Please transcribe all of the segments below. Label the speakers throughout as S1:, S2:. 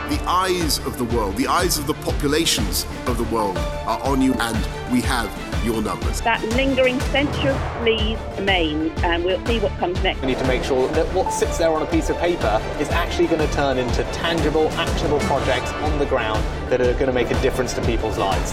S1: The eyes of the world, the eyes of the populations of the world are on you, and we have your numbers.
S2: That lingering stench of fleas remains, and we'll see what comes next.
S3: We need to make sure that what sits there on a piece of paper is actually going to turn into tangible, actionable projects on the ground that are going to make a difference to people's lives.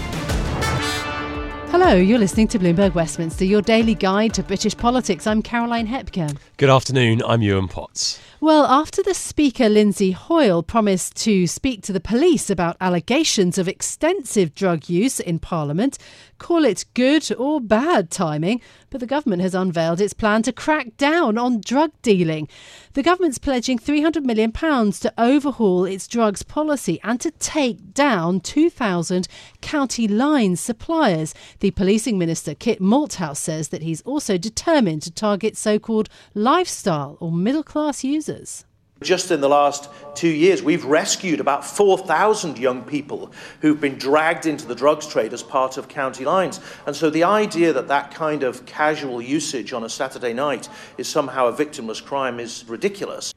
S4: Hello, you're listening to Bloomberg Westminster, your daily guide to British politics. I'm Caroline Hepker.
S5: Good afternoon, I'm Ewan Potts.
S4: Well, after the Speaker, Lindsay Hoyle, promised to speak to the police about allegations of extensive drug use in Parliament, call it good or bad timing, but the government has unveiled its plan to crack down on drug dealing. The government's pledging £300 million to overhaul its drugs policy and to take down 2,000 county line suppliers. The policing minister, Kit Malthouse, says that he's also determined to target so-called lifestyle or middle-class users.
S6: Just in the last 2 years, we've rescued about 4,000 young people who've been dragged into the drugs trade as part of county lines. And so the idea that that kind of casual usage on a Saturday night is somehow a victimless crime is ridiculous.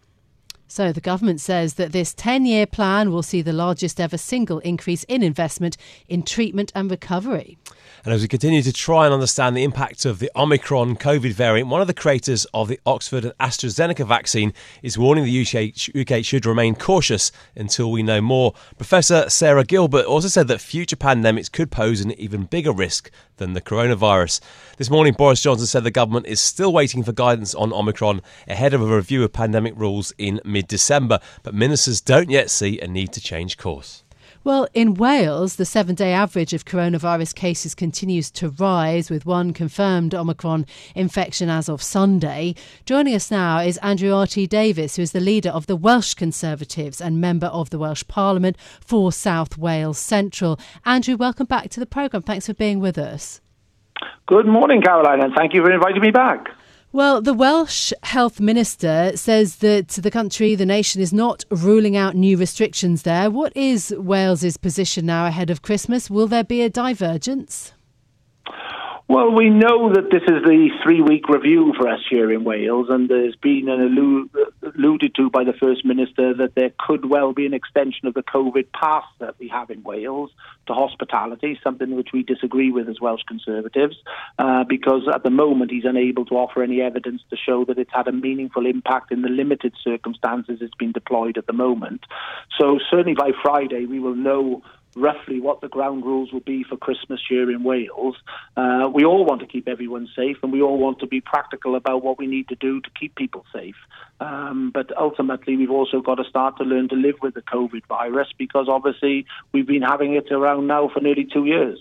S4: So the government says that this 10-year plan will see the largest ever single increase in investment in treatment and recovery.
S5: And as we continue to try and understand the impact of the Omicron COVID variant, one of the creators of the Oxford and AstraZeneca vaccine is warning the UK should remain cautious until we know more. Professor Sarah Gilbert also said that future pandemics could pose an even bigger risk than the coronavirus. This morning, Boris Johnson said the government is still waiting for guidance on Omicron ahead of a review of pandemic rules in mid-December, but ministers don't yet see a need to change course.
S4: Well, in Wales, the 7-day average of coronavirus cases continues to rise, with one confirmed Omicron infection as of Sunday. Joining us now is Andrew R.T. Davies, who is the leader of the Welsh Conservatives and member of the Welsh Parliament for South Wales Central. Andrew, welcome back to the programme. Thanks for being with us.
S7: Good morning, Caroline, and thank you for inviting me back.
S4: Well, the Welsh Health Minister says that the nation is not ruling out new restrictions there. What is Wales's position now ahead of Christmas? Will there be a divergence?
S7: Well, we know that this is the 3-week review for us here in Wales, and there's been alluded to by the First Minister that there could well be an extension of the COVID pass that we have in Wales to hospitality, something which we disagree with as Welsh Conservatives, because at the moment he's unable to offer any evidence to show that it's had a meaningful impact in the limited circumstances it's been deployed at the moment. So certainly by Friday we will know roughly what the ground rules will be for Christmas here in Wales. We all want to keep everyone safe, and we all want to be practical about what we need to do to keep people safe. But ultimately, we've also got to start to learn to live with the COVID virus, because obviously we've been having it around now for nearly 2 years.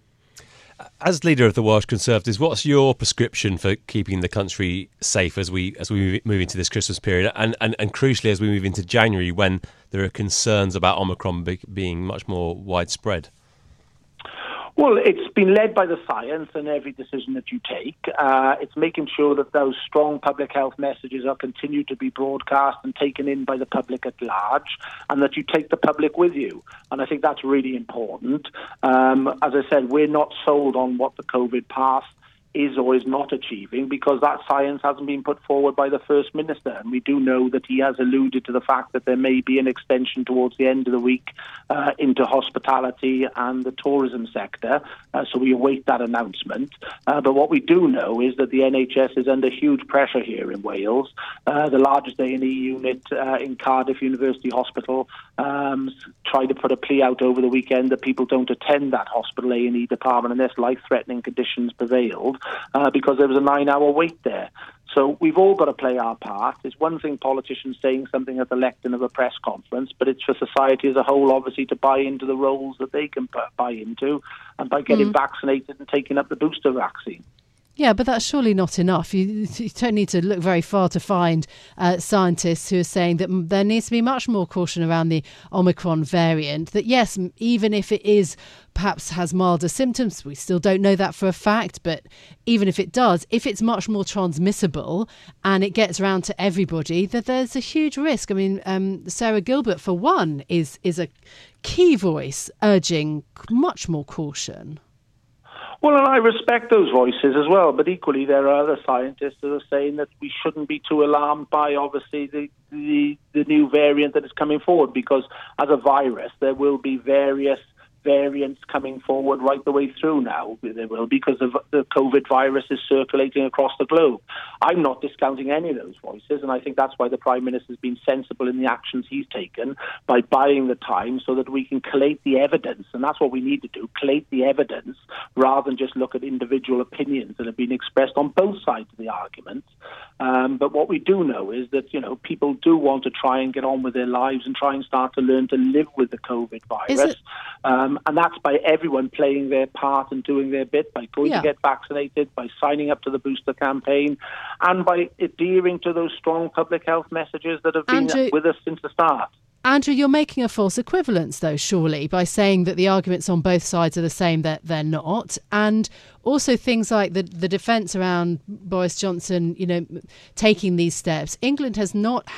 S5: As leader of the Welsh Conservatives, what's your prescription for keeping the country safe as we move into this Christmas period, and crucially as we move into January, when there are concerns about Omicron being much more widespread?
S7: Well, it's been led by the science in every decision that you take. It's making sure that those strong public health messages are continued to be broadcast and taken in by the public at large, and that you take the public with you. And I think that's really important. As I said, we're not sold on what the COVID pass is or is not achieving, because that science hasn't been put forward by the First Minister. And we do know that he has alluded to the fact that there may be an extension towards the end of the week into hospitality and the tourism sector. So we await that announcement. But what we do know is that the NHS is under huge pressure here in Wales. The largest A&E unit in Cardiff University Hospital tried to put a plea out over the weekend that people don't attend that hospital A&E department unless life-threatening conditions prevailed, because there was a 9-hour wait there. So we've all got to play our part. It's one thing politicians saying something at the lectern of a press conference, but it's for society as a whole, obviously, to buy into the roles that they can buy into, and by getting vaccinated and taking up the booster vaccine.
S4: Yeah, but that's surely not enough. You don't need to look very far to find scientists who are saying that there needs to be much more caution around the Omicron variant. That yes, even if it is perhaps has milder symptoms, we still don't know that for a fact, but even if it does, if it's much more transmissible and it gets around to everybody, that there's a huge risk. I mean, Sarah Gilbert, for one, is a key voice urging much more caution.
S7: Well, and I respect those voices as well, but equally there are other scientists that are saying that we shouldn't be too alarmed by, obviously, the new variant that is coming forward, because as a virus, there will be various variants coming forward right the way through now. There will, because the COVID virus is circulating across the globe. I'm not discounting any of those voices, and I think that's why the Prime Minister has been sensible in the actions he's taken by buying the time so that we can collate the evidence, and that's what we need to do, collate the evidence rather than just look at individual opinions that have been expressed on both sides of the argument. But what we do know is that, people do want to try and get on with their lives and try and start to learn to live with the COVID virus. And that's by everyone playing their part and doing their bit, by going to get vaccinated, by signing up to the booster campaign, and by adhering to those strong public health messages that have been with us since the start.
S4: Andrew, you're making a false equivalence, though, surely, by saying that the arguments on both sides are the same, that they're not. And also things like the defence around Boris Johnson, taking these steps. England has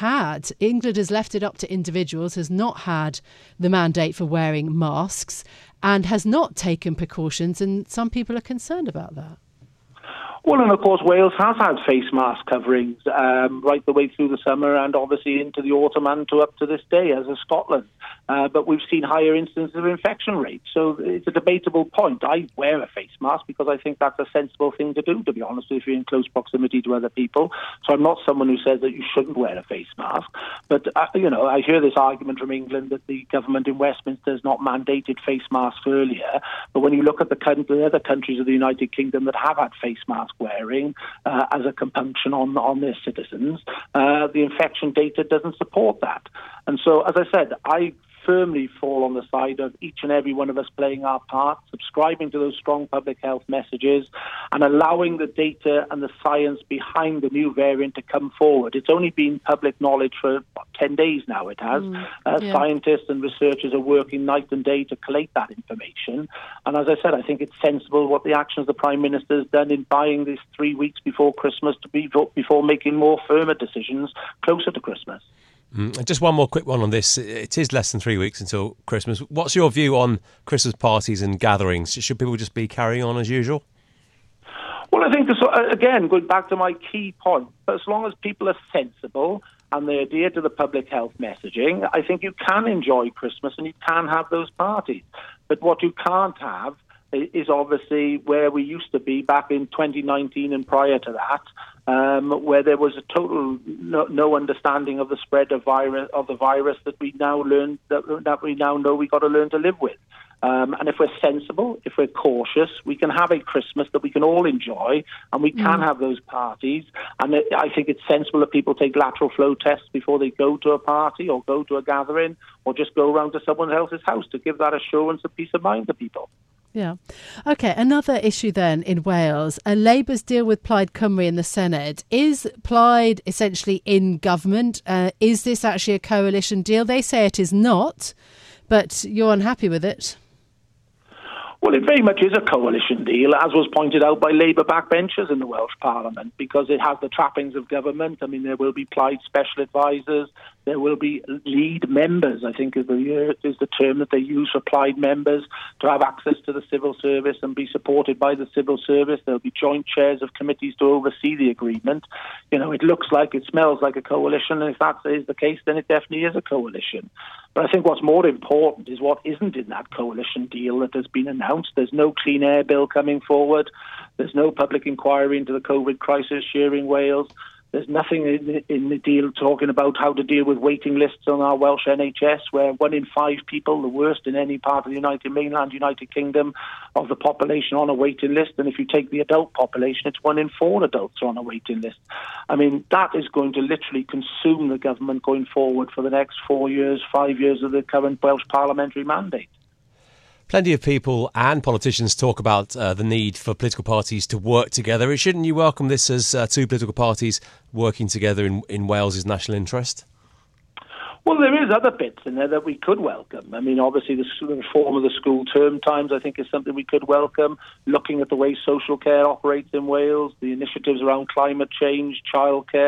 S4: left it up to individuals, has not had the mandate for wearing masks and has not taken precautions. And some people are concerned about that.
S7: Well, and of course, Wales has had face mask coverings right the way through the summer and obviously into the autumn and up to this day, as has Scotland. But we've seen higher instances of infection rates. So it's a debatable point. I wear a face mask because I think that's a sensible thing to do, to be honest, if you're in close proximity to other people. So I'm not someone who says that you shouldn't wear a face mask. But, I hear this argument from England that the government in Westminster has not mandated face masks earlier. But when you look at the other countries of the United Kingdom that have had face masks wearing as a compunction on their citizens, the infection data doesn't support that. And so, as I said, I firmly fall on the side of each and every one of us playing our part, subscribing to those strong public health messages and allowing the data and the science behind the new variant to come forward. It's only been public knowledge for 10 days now, it has. Scientists and researchers are working night and day to collate that information. And as I said, I think it's sensible what the actions the Prime Minister has done in buying this 3 weeks before Christmas before making more firmer decisions closer to Christmas.
S5: Just one more quick one on this. It is less than 3 weeks until Christmas. What's your view on Christmas parties and gatherings? Should people just be carrying on as usual?
S7: Well, I think, again, going back to my key point, as long as people are sensible and they adhere to the public health messaging, I think you can enjoy Christmas and you can have those parties. But what you can't have is obviously where we used to be back in 2019 and prior to that, where there was a total no understanding of the spread of the virus that we now learn that we now know we got to learn to live with. And if we're sensible, if we're cautious, we can have a Christmas that we can all enjoy, and we can have those parties. And I think it's sensible that people take lateral flow tests before they go to a party or go to a gathering or just go around to someone else's house to give that assurance of peace of mind to people.
S4: Yeah. OK, another issue then in Wales. Labour's deal with Plaid Cymru in the Senedd. Is Plaid essentially in government? Is this actually a coalition deal? They say it is not, but you're unhappy with it.
S7: Well, it very much is a coalition deal, as was pointed out by Labour backbenchers in the Welsh Parliament, because it has the trappings of government. I mean, there will be Plaid special advisors, there will be lead members, I think is the term that they use for Plaid members, to have access to the civil service and be supported by the civil service. There'll be joint chairs of committees to oversee the agreement. It looks like, it smells like a coalition, and if that is the case, then it definitely is a coalition. But I think what's more important is what isn't in that coalition deal that has been announced. There's no clean air bill coming forward. There's no public inquiry into the COVID crisis here in Wales. There's nothing in the deal talking about how to deal with waiting lists on our Welsh NHS, where 1 in 5 people, the worst in any part of the United Kingdom, of the population on a waiting list. And if you take the adult population, it's 1 in 4 adults are on a waiting list. I mean, that is going to literally consume the government going forward for the next 4 years, 5 years of the current Welsh parliamentary mandate.
S5: Plenty of people and politicians talk about the need for political parties to work together. Shouldn't you welcome this as two political parties working together in Wales's national interest?
S7: Well, there is other bits in there that we could welcome. I mean, obviously, the reform of the school term times, I think, is something we could welcome. Looking at the way social care operates in Wales, the initiatives around climate change, childcare,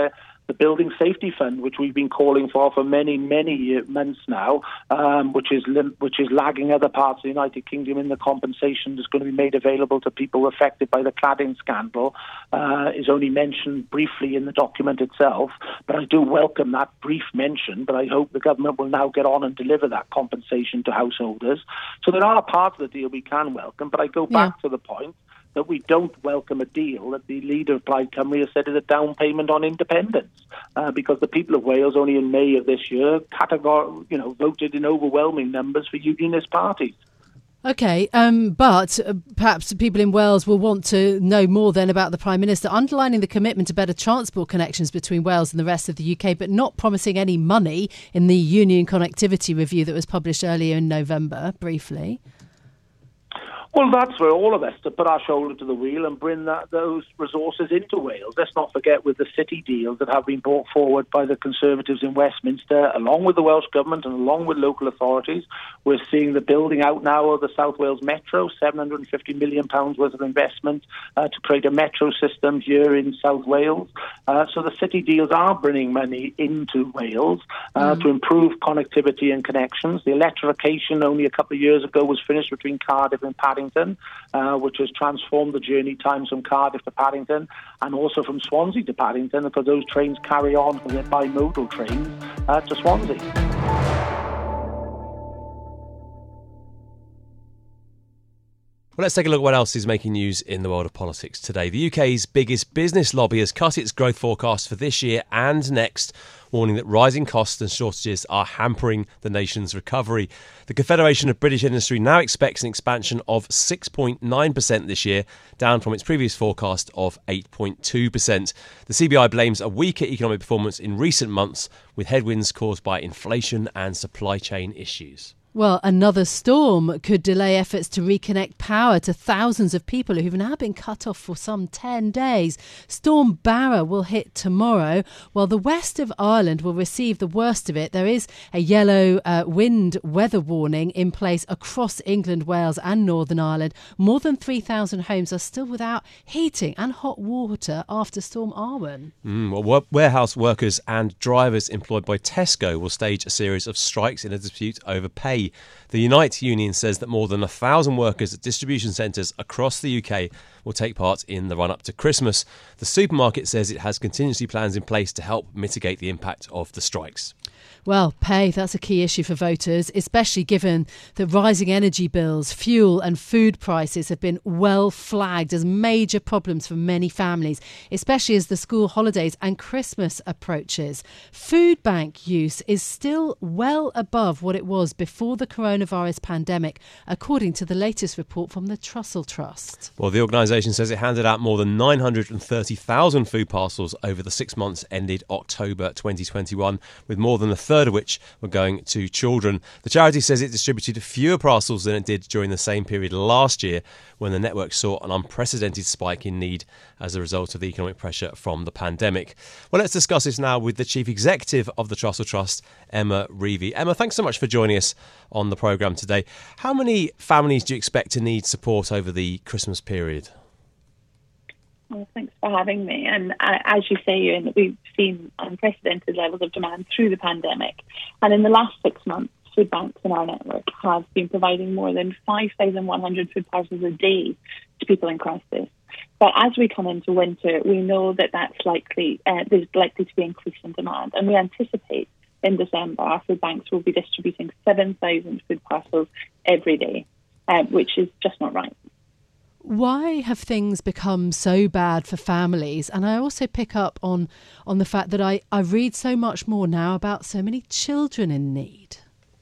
S7: the Building Safety Fund, which we've been calling for many, many months now, which is lagging other parts of the United Kingdom in the compensation that's going to be made available to people affected by the cladding scandal, is only mentioned briefly in the document itself. But I do welcome that brief mention, but I hope the government will now get on and deliver that compensation to householders. So there are parts of the deal we can welcome, but I go back to the point that we don't welcome a deal that the leader of Plaid Cymru has said is a down payment on independence, because the people of Wales only in May of this year voted in overwhelming numbers for unionist parties.
S4: OK, but perhaps people in Wales will want to know more then about the Prime Minister underlining the commitment to better transport connections between Wales and the rest of the UK, but not promising any money in the Union Connectivity Review that was published earlier in November, briefly.
S7: Well, that's for all of us to put our shoulder to the wheel and bring those resources into Wales. Let's not forget with the city deals that have been brought forward by the Conservatives in Westminster, along with the Welsh Government and along with local authorities. We're seeing the building out now of the South Wales Metro, £750 million worth of investment to create a metro system here in South Wales. So the city deals are bringing money into Wales to improve connectivity and connections. The electrification only a couple of years ago was finished between Cardiff and Paddington, which has transformed the journey times from Cardiff to Paddington and also from Swansea to Paddington, because those trains carry on because they're bimodal trains to Swansea.
S5: Well, let's take a look at what else is making news in the world of politics today. The UK's biggest business lobby has cut its growth forecast for this year and next, warning that rising costs and shortages are hampering the recovery. The Confederation of British Industry now expects an expansion of 6.9% this year, down from its previous forecast of 8.2%. The CBI blames a weaker economic performance in recent months, with headwinds caused by inflation and supply chain issues.
S4: Well, another storm could delay efforts to reconnect power to thousands of people who've now been cut off for some 10 days. Storm Barra will hit tomorrow, while the west of Ireland will receive the worst of it. There is a yellow wind weather warning in place across England, Wales and Northern Ireland. More than 3,000 homes are still without heating and hot water after Storm Arwen.
S5: Well, warehouse workers and drivers employed by Tesco will stage a series of strikes in a dispute over pay. The Unite union says that more than 1,000 workers at distribution centres across the UK will take part in the run-up to Christmas. The supermarket says it has contingency plans in place to help mitigate the impact of the strikes.
S4: Well, pay, that's a key issue for voters, especially given that rising energy bills, fuel and food prices have been well flagged as major problems for many families, especially as the school holidays and Christmas approaches. Food bank use is still well above what it was before the coronavirus pandemic, according to the latest report from the Trussell Trust.
S5: Well, the organisation says it handed out more than 930,000 food parcels over the 6 months ended October 2021, with more than a third of which were going to children. The charity says it distributed fewer parcels than it did during the same period last year, when the network saw an unprecedented spike in need as a result of the economic pressure from the pandemic. Well, let's discuss this now with the Chief Executive of the Trussell Trust, Emma Reevey. Emma, thanks so much for joining us on the programme today. How many families do you expect to need support over the Christmas period?
S8: Well, thanks for having me. And as you say, Ewan, we've seen unprecedented levels of demand through the pandemic. And in the last 6 months, food banks in our network have been providing more than 5,100 food parcels a day to people in crisis. But as we come into winter, we know that there's likely to be increase in demand. And we anticipate in December, our food banks will be distributing 7,000 food parcels every day, which is just not right.
S4: Why have things become so bad for families? And I also pick up on the fact that I read so much more now about so many children in need.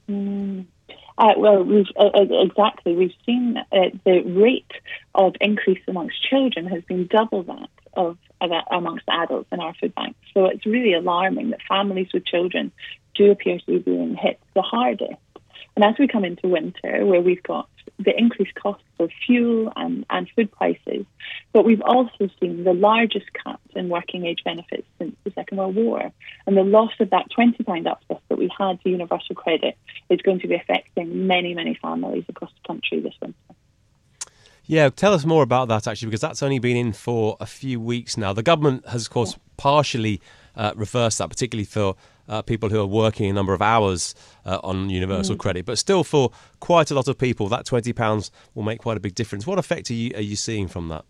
S8: Well, exactly. We've seen the rate of increase amongst children has been double that of amongst adults in our food banks. So it's really alarming that families with children do appear to be being hit the hardest. And as we come into winter, where we've got the increased costs of fuel and food prices, but we've also seen the largest cut in working age benefits since the Second World War. And the loss of that £20 uplift that we had to universal credit is going to be affecting many, many families across the country this winter.
S5: Yeah, tell us more about that, actually, because that's only been in for a few weeks now. The government has, of course, partially reverse that, particularly for people who are working a number of hours on universal credit. But still, for quite a lot of people, that £20 will make quite a big difference. What effect are you seeing from that?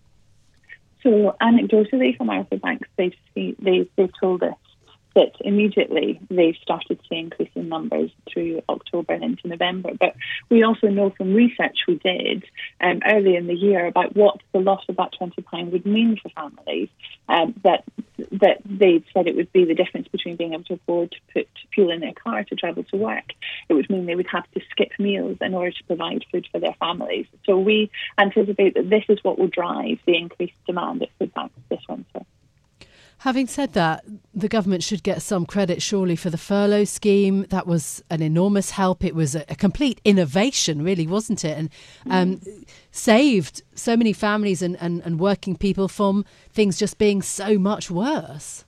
S8: So anecdotally from our food banks, they've told us that immediately they started to see increasing numbers through October and into November. But we also know from research we did early in the year about what the loss of that £20 would mean for families, that they said it would be the difference between being able to afford to put fuel in their car to travel to work. It would mean they would have to skip meals in order to provide food for their families. So we anticipate that this is what will drive the increased demand at food banks this winter.
S4: Having said that, the government should get some credit, surely, for the furlough scheme. That was an enormous help. It was a complete innovation, really, wasn't it? And saved so many families and working people from things just being so much worse.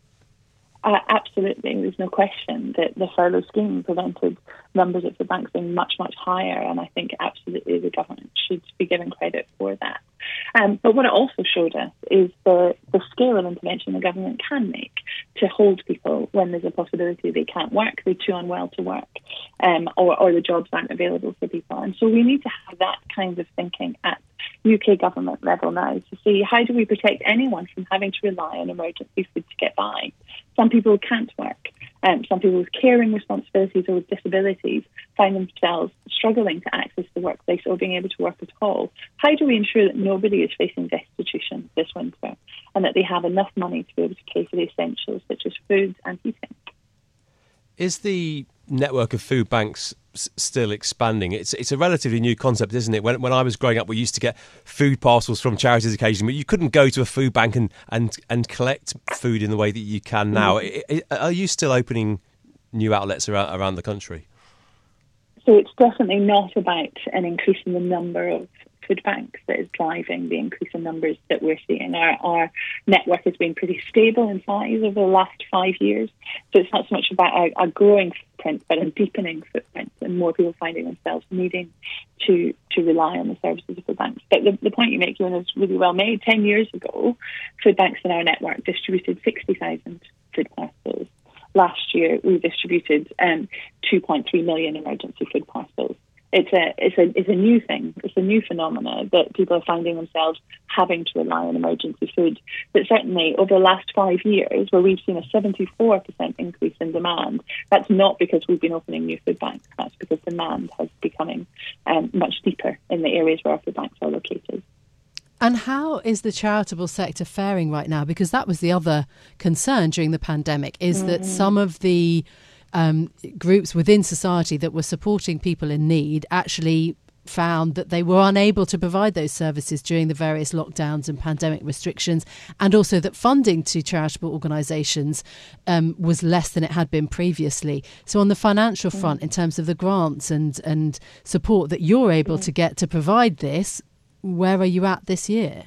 S8: Absolutely. There's no question that the furlough scheme prevented numbers at the banks being much, much higher. And I think absolutely the government should be given credit for that. But what it also showed us is the scale of intervention the government can make to hold people when there's a possibility they can't work, they're too unwell to work, or the jobs aren't available for people. And so we need to have that kind of thinking at UK government level now to see how do we protect anyone from having to rely on emergency food to get by. Some people can't work. Some people with caring responsibilities or with disabilities find themselves struggling to access the workplace or being able to work at all. How do we ensure that nobody is facing destitution this winter and that they have enough money to be able to pay for the essentials such as food and heating?
S5: Is the network of food banks still expanding? It's a relatively new concept, isn't it? When I was growing up, we used to get food parcels from charities occasionally, but you couldn't go to a food bank and collect food in the way that you can now. Are you still opening new outlets around the country?
S8: So it's definitely not about an increase in the number of food banks that is driving the increase in numbers that we're seeing. Our network has been pretty stable in size over the last 5 years. So it's not so much about a growing footprint, but a deepening footprint and more people finding themselves needing to rely on the services of food banks. But the point you make, Ewan, is really well made. 10 years ago, food banks in our network distributed 60,000 food parcels. Last year, we distributed 2.3 million emergency food parcels. It's a new thing. It's a new phenomenon that people are finding themselves having to rely on emergency food. But certainly over the last 5 years, where we've seen a 74% increase in demand, that's not because we've been opening new food banks. That's because demand has becoming much deeper in the areas where our food banks are located.
S4: And how is the charitable sector faring right now? Because that was the other concern during the pandemic, is that some of the groups within society that were supporting people in need actually found that they were unable to provide those services during the various lockdowns and pandemic restrictions, and also that funding to charitable organisations was less than it had been previously. So on the financial front, in terms of the grants and support that you're able to get to provide this, where are you at this year?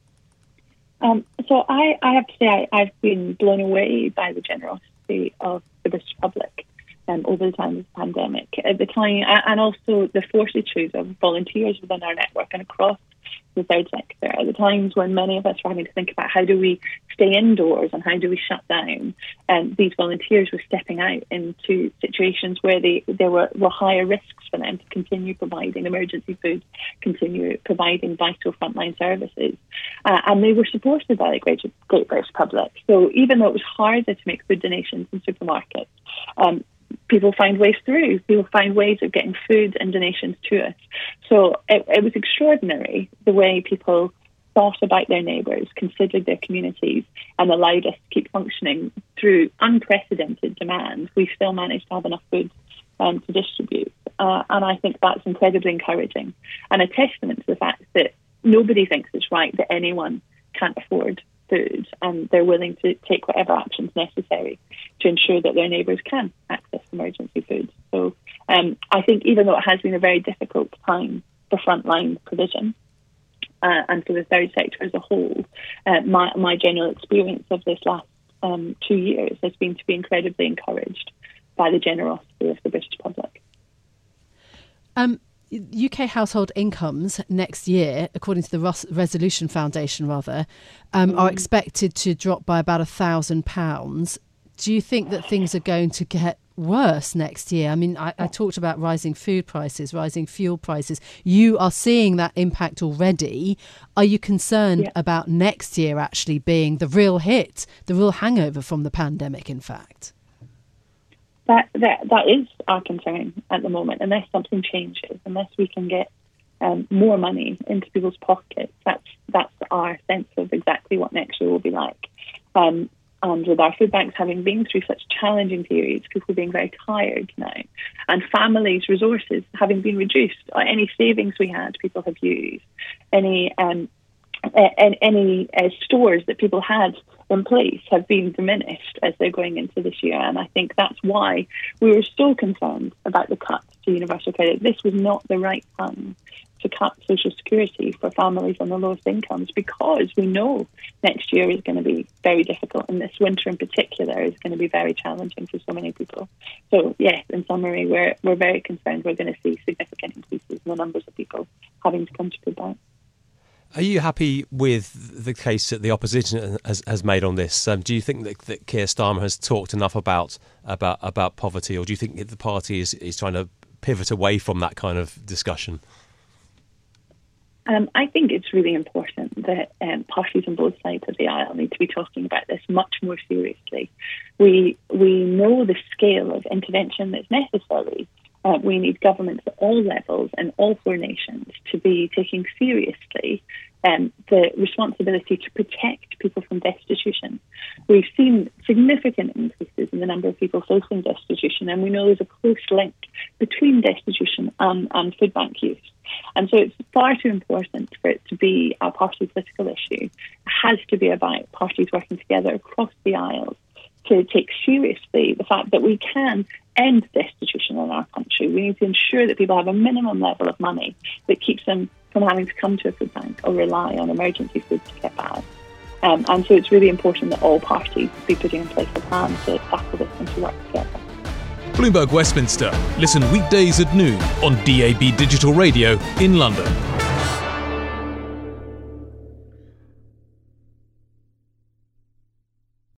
S8: So I have to say I've been blown away by the generosity of the British public over the time of the pandemic. At the time, and also the fortitude of volunteers within our network and across the third sector. At the times when many of us were having to think about how do we stay indoors and how do we shut down, these volunteers were stepping out into situations where there were higher risks for them to continue providing emergency food, continue providing vital frontline services. And they were supported by the great British public. So even though it was harder to make food donations in supermarkets, people find ways through. People find ways of getting food and donations to us. So it was extraordinary the way people thought about their neighbours, considered their communities, and allowed us to keep functioning through unprecedented demand. We still managed to have enough food to distribute. And I think that's incredibly encouraging and a testament to the fact that nobody thinks it's right that anyone can't afford food, and they're willing to take whatever actions necessary to ensure that their neighbours can access emergency food. So I think even though it has been a very difficult time for frontline provision and for the third sector as a whole, my general experience of this last 2 years has been to be incredibly encouraged by the generosity of the British public.
S4: UK household incomes next year, according to the Resolution Foundation, are expected to drop by about £1,000. Do you think that things are going to get worse next year? I mean, I talked about rising food prices, rising fuel prices. You are seeing that impact already. Are you concerned about next year actually being the real hit, the real hangover from the pandemic, in fact?
S8: That is our concern at the moment. Unless something changes, unless we can get more money into people's pockets, that's our sense of exactly what next year will be like. And with our food banks having been through such challenging periods, people being very tired now, and families' resources having been reduced, any savings we had, people have used, any stores that people had in place have been diminished as they're going into this year. And I think that's why we were so concerned about the cuts to universal credit. This was not the right time to cut social security for families on the lowest incomes, because we know next year is going to be very difficult, and this winter in particular is going to be very challenging for so many people. So yes, in summary, we're very concerned we're going to see significant increases in the numbers of people having to come to food banks.
S5: Are you happy with the case that the opposition has made on this? Do you think that Keir Starmer has talked enough about poverty, or do you think the party is trying to pivot away from that kind of discussion?
S8: I think it's really important that parties on both sides of the aisle need to be talking about this much more seriously. We know the scale of intervention that's necessary. We need governments at all levels and all four nations to be taking seriously the responsibility to protect people from destitution. We've seen significant increases in the number of people facing destitution, and we know there's a close link between destitution and food bank use. And so it's far too important for it to be a party political issue. It has to be about parties working together across the aisles to take seriously the fact that we can end destitution in our country. We need to ensure that people have a minimum level of money that keeps them from having to come to a food bank or rely on emergency food to get by. And so it's really important that all parties be putting in place a plan to tackle this and to work together.
S9: Bloomberg Westminster. Listen weekdays at noon on DAB Digital Radio in London.